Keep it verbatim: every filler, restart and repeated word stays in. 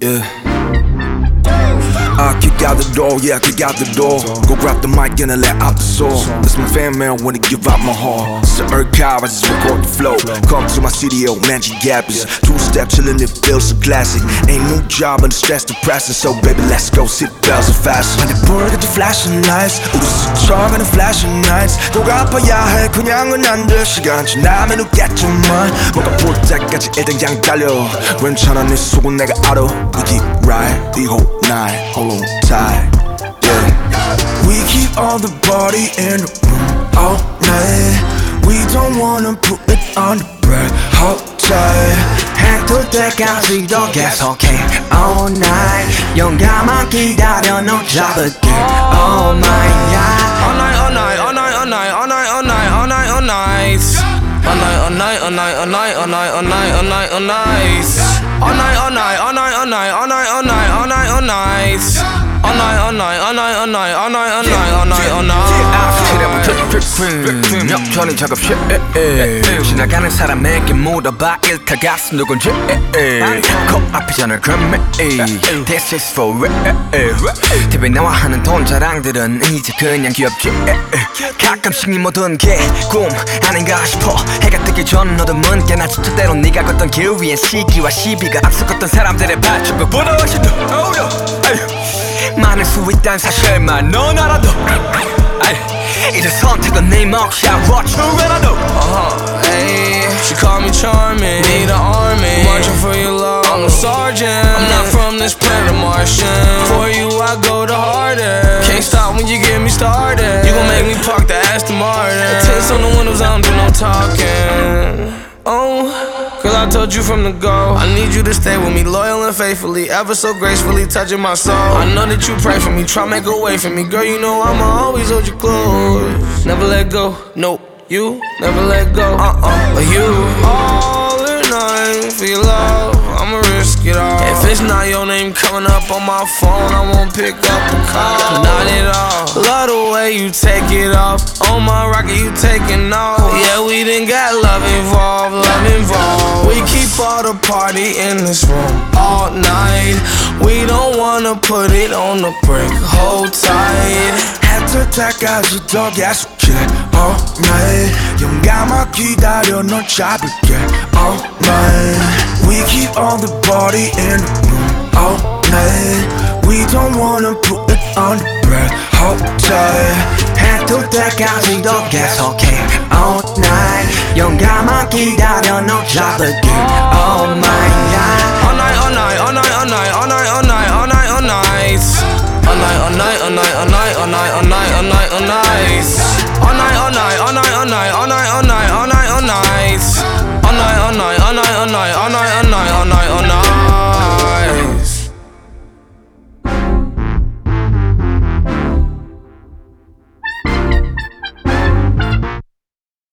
Yeah. I kick out the door, yeah, I kick out the door. Go grab the mic and I let out the soul. That's my fan, man, wanna give out my heart. It's the Earth Cow, I just record the flow. Come to my studio, Magic Gappers. Two step chillin', it feels so classic. Ain't no job and the stress depressing. So baby, let's go, sit bells are fast. And the bird get the flashing lights. 우리 스쳐가는 flashing nights. 돌아봐야 해, 그냥은 안 돼. 시간 지나면 웃겠지만 뭔가 볼 때까지 일단 그냥 달려. 괜찮아, 네 속은 내가 알아. We keep right the whole night. Hold on tight, yeah. We keep all the body in the room all night. We don't wanna put it on the bread. Hold tight. 해뜰 때까지도 계속해 all night. 용감한 기다려 너 잡을게 all night, yeah. All night, all night, all night, all night, all night, all night, all night, all night. All night, all night, all night, all night, all night, all night, all night, all night. All night, all night, all night, all night, all night, all night, all night, all night. All night, all night, all night, all night, all night, all night, all night, all night. 역전이 작업실 지나가는 사람에게 물어봐 일타 가슴 누군지 코앞이 전화 그럼 This is for real 티비 나와 하는 돈 자랑들은 이제 그냥 귀엽지 가끔씩 네 모든 게 꿈 아닌가 싶어 해가 뜨기 전 어둠은 꽤나 짙을 때로 네가 걷던 길 위엔 시기와 시비가 앞서갔던 사람들의 발자국보다 훨씬 더 많을 수 있다는 사실만 넌 알아도 이제 선택은 네 몫이야 What you gonna do? Uh-huh, ayy. She call me charming, need an army, marching for your love, I'm a sergeant. I'm not from this planet Martian. For you I go the hardest. Can't stop when you get me started. You gon' make me park the Aston Martin. Tints on the windows, I don't do no talking. Oh, cause I told you from the go, I need you to stay with me, loyal and faithfully, ever so gracefully touching my soul. I know that you pray for me, try make a way for me. Girl, you know I'ma always hold you close. Never let go, nope, you never let go. Uh-uh, but you all or nothing for your love, I'ma risk it all. If it's not your name coming up on my phone, I won't pick up the call. Not at all. Love the way you take it off. On my rocket, you taking off. Yeah, we done got love involved, love involved. We keep all the party in this room all night. We don't wanna put it on the break. Hold tight. 해뜰 때까지도 계속해 all night. 용감한 기다려 널 잡을게 all night. We keep all the body in the room all night. We don't wanna put it on the bread. Hold tight. 해뜰 때까지도 계속해 all night. 용감한 기다려 널 잡을게 all night, yeah. All night, all night, all night, all night, all night, all night, all night, all night. All night, all night, all night, all night, all night, all night, all night, all night.